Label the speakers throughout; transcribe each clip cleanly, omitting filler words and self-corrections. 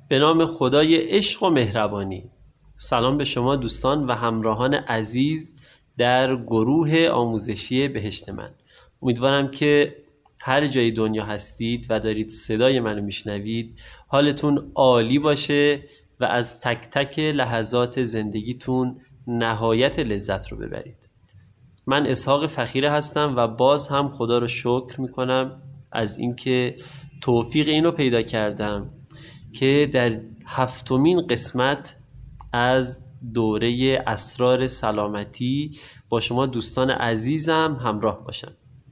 Speaker 1: به نام خدای عشق و مهربانی. سلام به شما دوستان و همراهان عزیز در گروه آموزشی بهشت من. امیدوارم که هر جای دنیا هستید و دارید صدای منو میشنوید حالتون عالی باشه و از تک تک لحظات زندگیتون نهایت لذت رو ببرید. من اسحاق فخیره هستم و باز هم خدا رو شکر میکنم از اینکه توفیق اینو پیدا کردم که در 7مین قسمت از دوره اسرار سلامتی با شما دوستان عزیزم همراه باشم.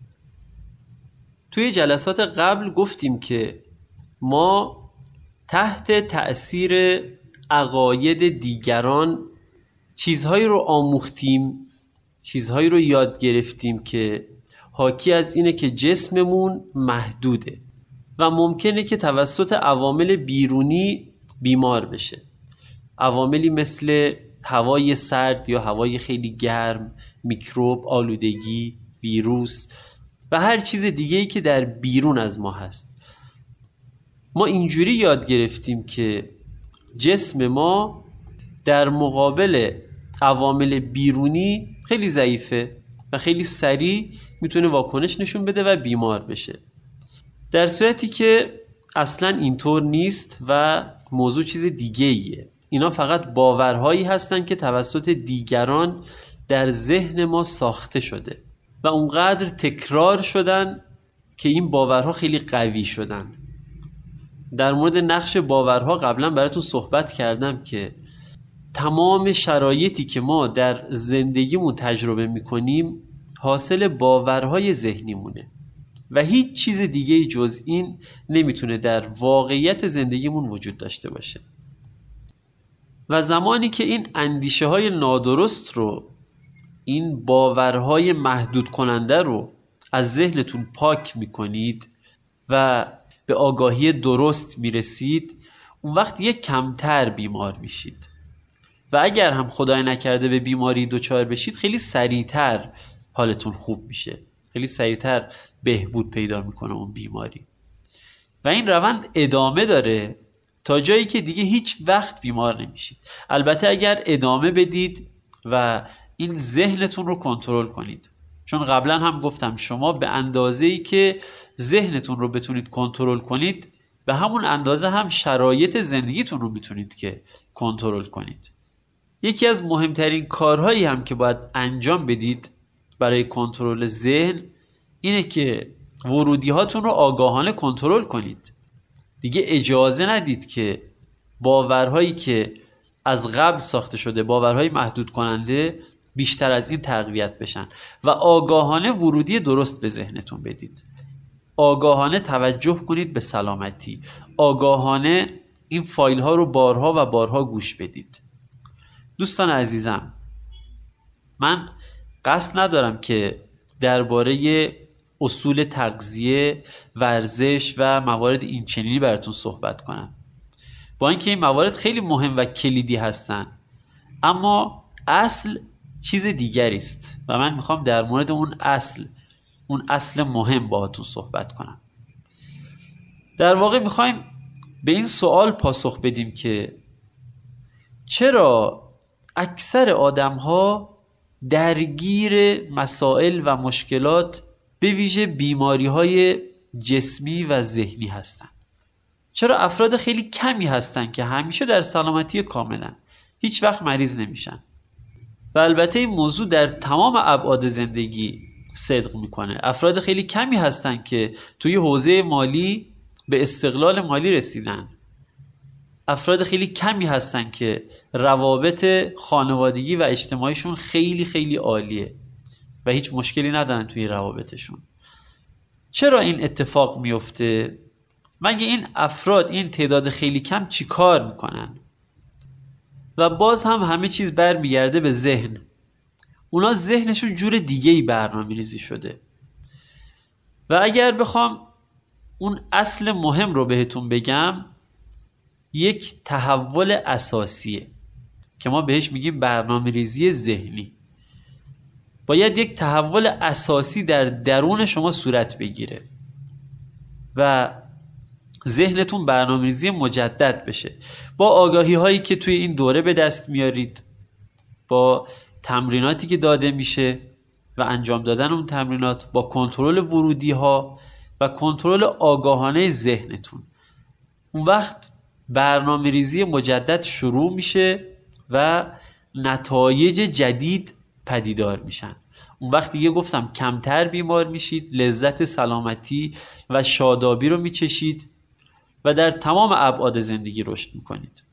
Speaker 1: توی جلسات قبل گفتیم که ما تحت تأثیر عقاید دیگران چیزهایی رو آموختیم، چیزهایی رو یاد گرفتیم که حاکی از اینه که جسممون محدوده و ممکنه که توسط عوامل بیرونی بیمار بشه. عواملی مثل هوای سرد یا هوای خیلی گرم، میکروب، آلودگی، ویروس و هر چیز دیگه‌ای که در بیرون از ما هست. ما اینجوری یاد گرفتیم که جسم ما در مقابل عوامل بیرونی خیلی ضعیفه و خیلی سریع میتونه واکنش نشون بده و بیمار بشه، در صورتی که اصلا اینطور نیست و موضوع چیز دیگه ایه. اینا فقط باورهایی هستن که توسط دیگران در ذهن ما ساخته شده و اونقدر تکرار شدن که این باورها خیلی قوی شدن. در مورد نقش باورها قبلا براتون صحبت کردم که تمام شرایطی که ما در زندگیمون تجربه میکنیم حاصل باورهای ذهنیمونه و هیچ چیز دیگه جز این نمیتونه در واقعیت زندگیمون وجود داشته باشه. و زمانی که این اندیشه های نادرست رو، این باورهای محدود کننده رو از ذهنتون پاک میکنید و به آگاهی درست میرسید، اون وقت یک کمتر بیمار میشید و اگر هم خدای نکرده به بیماری دچار بشید خیلی سریعتر حالتون خوب میشه، خیلی سریعتر بهبود پیدا میکنه اون بیماری و این روند ادامه داره تا جایی که دیگه هیچ وقت بیمار نمیشید. البته اگر ادامه بدید و این ذهنتون رو کنترل کنید، چون قبلا هم گفتم شما به اندازه‌ای که ذهنتون رو بتونید کنترل کنید به همون اندازه هم شرایط زندگیتون رو میتونید که کنترل کنید. یکی از مهمترین کارهایی هم که باید انجام بدید برای کنترل ذهن اینه که ورودی هاتون رو آگاهانه کنترل کنید. دیگه اجازه ندید که باورهایی که از قبل ساخته شده، باورهای محدود کننده، بیشتر از این تقویت بشن و آگاهانه ورودی درست به ذهنتون بدید. آگاهانه توجه کنید به سلامتی. آگاهانه این فایل ها رو بارها و بارها گوش بدید. دوستان عزیزم، من قصد ندارم که درباره اصول تغذیه، ورزش و موارد این چنینی براتون صحبت کنم، با اینکه این موارد خیلی مهم و کلیدی هستن، اما اصل چیز دیگری است و من میخوام در مورد اون اصل مهم باهاتون صحبت کنم. در واقع میخوایم به این سوال پاسخ بدیم که چرا اکثر آدم‌ها درگیر مسائل و مشکلات به ویژه بیماری‌های جسمی و ذهنی هستن؟ چرا افراد خیلی کمی هستن که همیشه در سلامتی کاملن، هیچ وقت مریض نمیشن؟ و البته این موضوع در تمام ابعاد زندگی صدق میکنه. افراد خیلی کمی هستن که توی حوزه مالی به استقلال مالی رسیدن. افراد خیلی کمی هستن که روابط خانوادگی و اجتماعیشون خیلی خیلی عالیه و هیچ مشکلی ندارن توی روابطشون. چرا این اتفاق میفته؟ مگه این افراد، این تعداد خیلی کم چی کار میکنن؟ و باز هم همه چیز برمیگرده به ذهن. اونا ذهنشون جور دیگه‌ای برنامه‌ریزی شده. و اگر بخوام اون اصل مهم رو بهتون بگم، یک تحول اساسیه که ما بهش میگیم برنامه‌ریزی ذهنی. باید یک تحول اساسی در درون شما صورت بگیره و ذهنتون برنامه‌ریزی مجدد بشه با آگاهی هایی که توی این دوره به دست میارید، با تمریناتی که داده میشه و انجام دادن اون تمرینات، با کنترل ورودی ها و کنترل آگاهانه ذهنتون. اون وقت برنامه‌ریزی مجدد شروع میشه و نتایج جدید پدیدار میشن. اون وقت دیگه گفتم کمتر بیمار میشید، لذت سلامتی و شادابی رو میچشید و در تمام ابعاد زندگی رشد میکنید.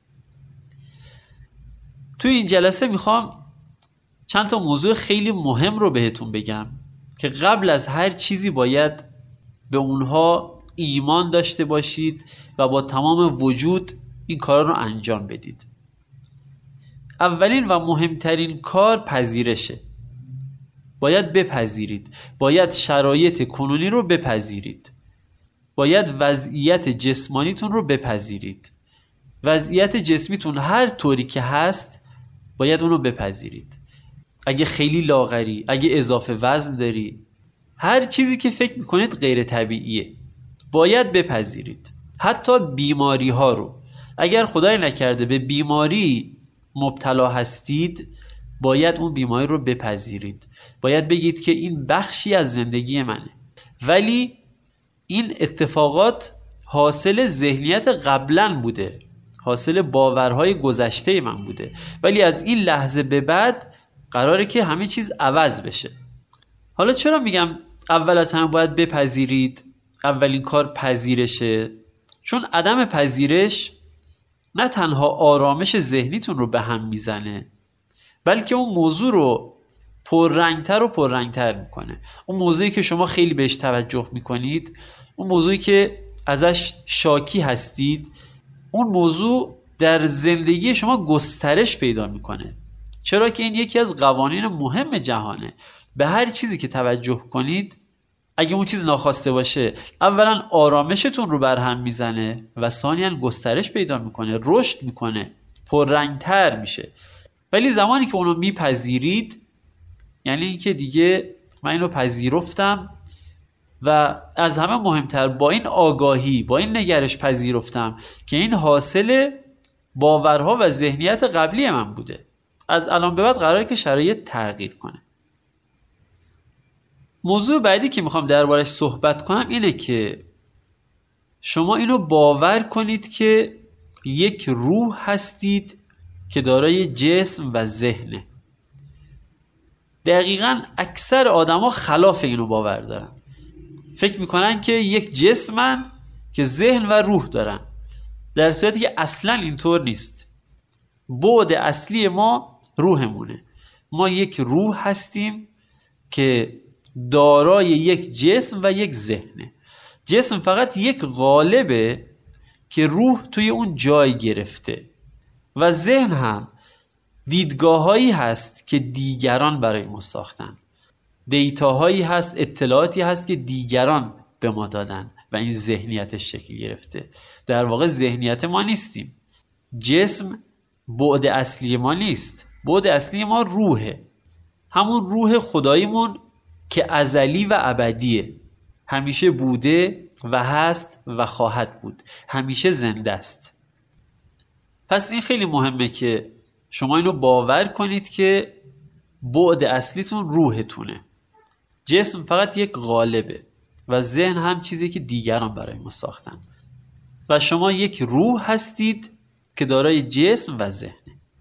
Speaker 1: توی این جلسه میخوام چند تا موضوع خیلی مهم رو بهتون بگم که قبل از هر چیزی باید به اونها ایمان داشته باشید و با تمام وجود این کار رو انجام بدید. اولین و مهمترین کار پذیرشه. باید بپذیرید، باید شرایط کنونی رو بپذیرید، باید وضعیت جسمانیتون رو بپذیرید. وضعیت جسمیتون هر طوری که هست باید اون رو بپذیرید. اگه خیلی لاغری، اگه اضافه وزن داری، هر چیزی که فکر میکنید غیر طبیعیه باید بپذیرید. حتی بیماری ها رو، اگر خدای نکرده به بیماری مبتلا هستید، باید اون بیماری رو بپذیرید. باید بگید که این بخشی از زندگی منه، ولی این اتفاقات حاصل ذهنیت قبلا بوده، حاصل باورهای گذشته من بوده، ولی از این لحظه به بعد قراره که همه چیز عوض بشه. حالا چرا میگم اول از همه باید بپذیرید؟ اولین کار پذیرشه. چون عدم پذیرش نه تنها آرامش ذهنیتون رو به هم میزنه، بلکه اون موضوع رو پررنگتر و پررنگتر میکنه. اون موضوعی که شما خیلی بهش توجه میکنید، اون موضوعی که ازش شاکی هستید، اون موضوع در زندگی شما گسترش پیدا میکنه. چرا که این یکی از قوانین مهم جهانه. به هر چیزی که توجه کنید، اگه اون چیز ناخواسته باشه، اولا آرامشتون رو برهم میزنه و ثانیاً گسترش پیدا میکنه، رشد میکنه، پررنگتر میشه. ولی زمانی که اونو میپذیرید، یعنی اینکه دیگه من اینو پذیرفتم و از همه مهمتر با این آگاهی، با این نگرش پذیرفتم که این حاصل باورها و ذهنیت قبلی من بوده، از الان به بعد قراره که شرایط تغییر کنه. موضوع بعدی که میخوام دربارش صحبت کنم اینه که شما اینو باور کنید که یک روح هستید که دارای جسم و ذهنه. دقیقاً اکثر آدما خلاف اینو باور دارن. فکر میکنن که یک جسمن که ذهن و روح دارن، در صورتی که اصلاً اینطور نیست. بعد اصلی ما روحمونه. ما یک روح هستیم که دارای یک جسم و یک ذهنه. جسم فقط یک قالبه که روح توی اون جای گرفته و ذهن هم دیدگاهایی هست که دیگران برای ما ساختن، دیتاهایی هست، اطلاعاتی هست که دیگران به ما دادن و این ذهنیتش شکل گرفته. در واقع ذهنیت ما نیستیم. جسم بعد اصلی ما نیست. بعد اصلی ما روحه، همون روح خداییمون که ازلی و ابدیه، همیشه بوده و هست و خواهد بود، همیشه زنده است. پس این خیلی مهمه که شما اینو باور کنید که بعد اصلیتون روحتونه. جسم فقط یک قالبه و ذهن هم چیزی که دیگران برای ما ساختن و شما یک روح هستید که دارای جسم و ذهنه.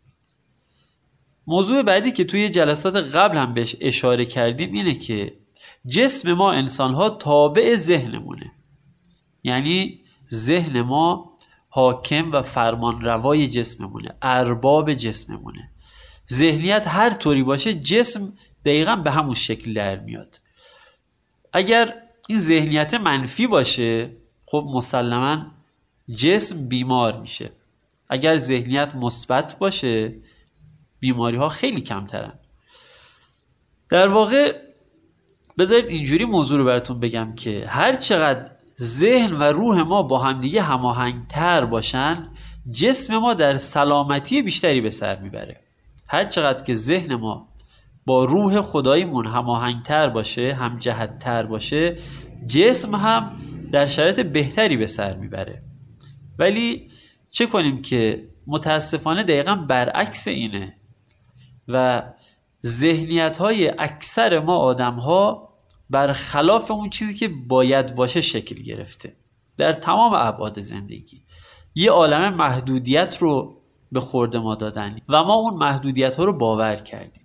Speaker 1: موضوع بعدی که توی جلسات قبل هم بهش اشاره کردیم اینه که جسم ما انسان‌ها تابع ذهنمونه. یعنی ذهن ما حاکم و فرمانروای جسممونه، ارباب جسممونه. ذهنیت هر طوری باشه، جسم دقیقاً به همون شکل در میاد. اگر این ذهنیت منفی باشه، خب مسلماً جسم بیمار میشه. اگر ذهنیت مثبت باشه، بیماری ها خیلی کمترن. در واقع بذارید اینجوری موضوع رو براتون بگم که هر چقدر ذهن و روح ما با همدیگه هماهنگتر باشن، جسم ما در سلامتی بیشتری به سر میبره. هر چقدر که ذهن ما با روح خداییمون هماهنگتر باشه، هم جهت‌تر باشه، جسم هم در شرایط بهتری به سر میبره. ولی چه کنیم که متاسفانه دقیقا برعکس اینه و ذهنیت‌های اکثر ما آدم‌ها برخلاف اون چیزی که باید باشه شکل گرفته در تمام ابعاد زندگی. یه عالمه محدودیت رو به خورد ما دادن و ما اون محدودیت‌ها رو باور کردیم.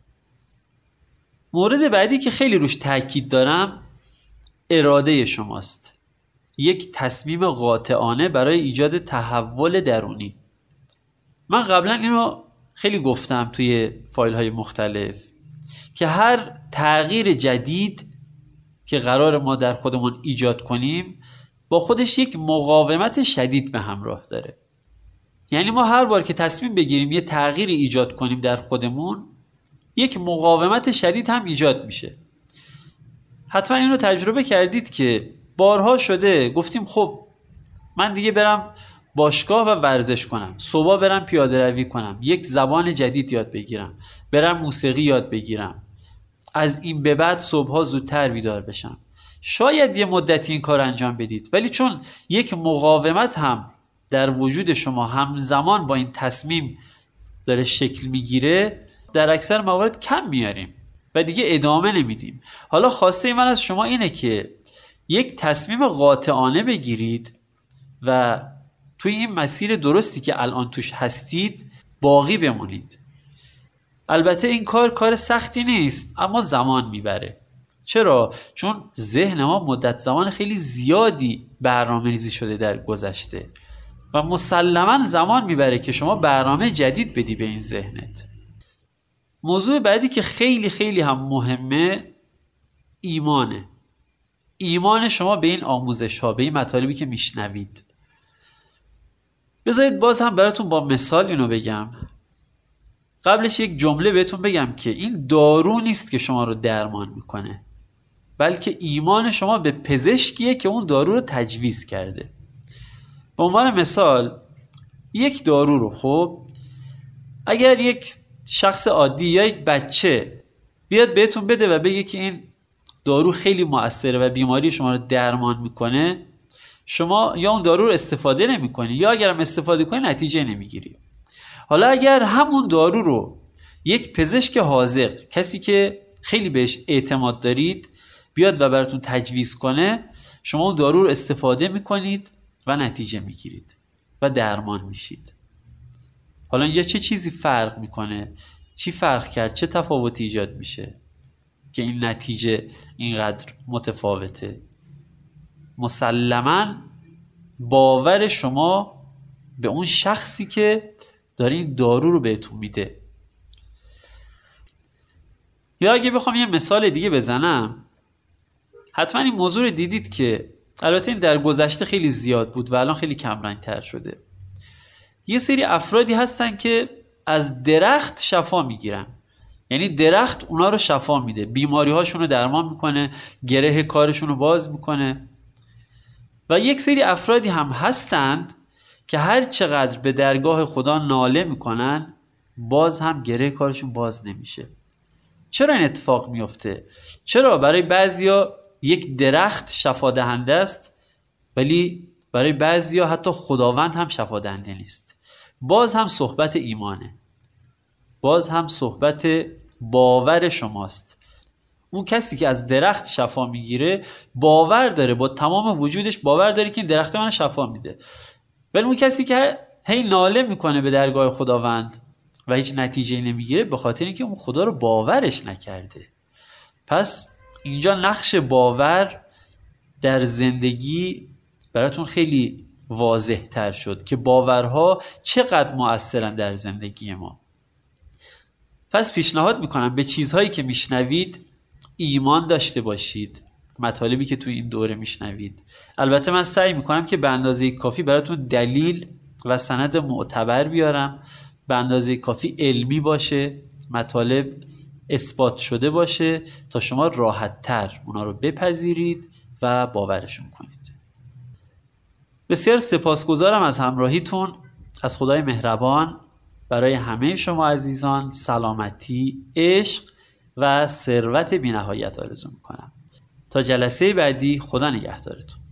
Speaker 1: مورد بعدی که خیلی روش تاکید دارم اراده شماست. یک تصمیم قاطعانه برای ایجاد تحول درونی. من قبلا اینو خیلی گفتم توی فایل‌های مختلف که هر تغییر جدید که قرار ما در خودمون ایجاد کنیم با خودش یک مقاومت شدید به همراه داره. یعنی ما هر بار که تصمیم بگیریم یه تغییر ایجاد کنیم در خودمون یک مقاومت شدید هم ایجاد میشه. حتما اینو تجربه کردید که بارها شده گفتیم خب من دیگه برم باشگاه و ورزش کنم، صبح برم پیاده روی کنم، یک زبان جدید یاد بگیرم، برم موسیقی یاد بگیرم، از این به بعد صبحها زودتر بیدار بشم. شاید یه مدتی این کار انجام بدید، ولی چون یک مقاومت هم در وجود شما همزمان با این تصمیم داره شکل میگیره، در اکثر موارد کم میاریم و دیگه ادامه نمیدیم. حالا خواسته من از شما اینه که یک تصمیم قاطعانه بگیرید و توی این مسیر درستی که الان توش هستید باقی بمونید. البته این کار سختی نیست، اما زمان میبره. چرا؟ چون ذهن ما مدت زمان خیلی زیادی برنامه‌ریزی شده در گذشته و مسلماً زمان میبره که شما برنامه جدید بدی به این ذهنت. موضوع بعدی که خیلی خیلی هم مهمه ایمانه. ایمان شما به این آموزش ها، به این مطالبی که میشنوید. بذارید باز هم براتون با مثال اینو بگم. قبلش یک جمله بهتون بگم که این دارو نیست که شما رو درمان میکنه، بلکه ایمان شما به پزشکیه که اون دارو رو تجویز کرده. به عنوان مثال یک دارو رو، خب اگر یک شخص عادی یا یک بچه بیاد بهتون بده و بگه که این دارو خیلی مؤثره و بیماری شما رو درمان میکنه، شما یا اون دارو رو استفاده نمیکنی یا اگرم استفاده کنی نتیجه نمیگیری. حالا اگر همون دارو رو یک پزشک حاذق، کسی که خیلی بهش اعتماد دارید، بیاد و براتون تجویز کنه، شما اون دارو رو استفاده میکنید و نتیجه میگیرید و درمان میشید. حالا اینجا چه چیزی فرق میکنه؟ چی فرق کرد؟ چه تفاوتی ایجاد میشه که این نتیجه اینقدر متفاوته؟ مسلماً باور شما به اون شخصی که داره این دارو رو بهتون میده. یا اگه بخوام یه مثال دیگه بزنم، حتما این موضوع رو دیدید که البته این در گذشته خیلی زیاد بود و الان خیلی کمرنگ‌تر شده. یه سری افرادی هستن که از درخت شفا میگیرن، یعنی درخت اونا رو شفا میده، بیماری هاشون رو درمان میکنه، گره کارشون رو باز میکنه. و یک سری افرادی هم هستند که هر چقدر به درگاه خدا ناله میکنن باز هم گره کارشون باز نمیشه. چرا این اتفاق میفته؟ چرا برای بعضیا یک درخت شفا دهنده است ولی برای بعضیا حتی خداوند هم شفا دهنده نیست؟ باز هم صحبت ایمانه، باز هم صحبت باور شماست. اون کسی که از درخت شفا میگیره باور داره، با تمام وجودش باور داره که این درخت من شفا میده. ولی اون کسی که هی ناله میکنه به درگاه خداوند و هیچ نتیجه نمیگیره، به خاطر اینکه اون خدا رو باورش نکرده. پس اینجا نقش باور در زندگی براتون خیلی واضح تر شد که باورها چقدر مؤثرن در زندگی ما. پس پیشنهاد میکنم به چیزهایی که میشنوید ایمان داشته باشید، مطالبی که توی این دوره میشنوید. البته من سعی میکنم که به اندازه کافی براتون دلیل و سند معتبر بیارم، به اندازه کافی علمی باشه، مطالب اثبات شده باشه تا شما راحت تر اونا رو بپذیرید و باورشون کنید. بسیار سپاسگزارم از همراهیتون. از خدای مهربان برای همه شما عزیزان سلامتی، عشق و ثروت بی‌نهایت آرزو میکنم. تا جلسه بعدی، خدا نگهدارتون.